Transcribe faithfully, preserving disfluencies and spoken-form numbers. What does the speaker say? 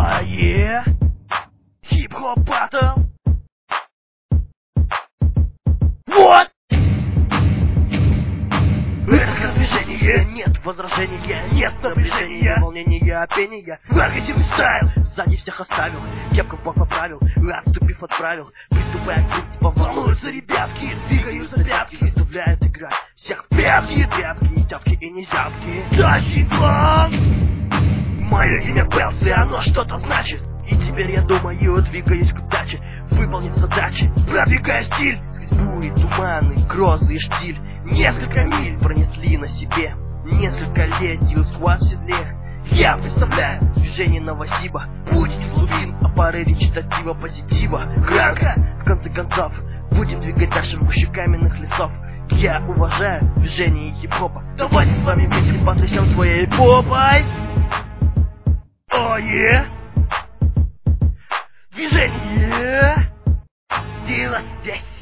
А е хип-хоп батл. Вот! Это как движение, нет возражения, нет напряжения, волнения, пения, агрессивный стайл. Сзади всех оставил, кепку в бок поправил, отступив от правил, приступая к принципам. Волнуются ребятки, двигаются пятки, заставляют играть всех пятки, тряпки, тяпки и незябки. Тащит план! Мое имя Белс, и оно что-то значит. И теперь я думаю, двигаюсь к удаче, выполнив задачи, продвигая стиль. Сквозь бури, туманы, грозы и штиль. Несколько миль пронесли на себе, несколько лет дил сквад в седле. Я представляю движение Новосиба, путь из глубин, а пары речитатива позитива. Гранка, в конце концов, будем двигать дальше в гуще каменных лесов. Я уважаю движение хип-хопа. Давайте с вами вместе потрясем своей попой. О, е! Движение! Дело здесь!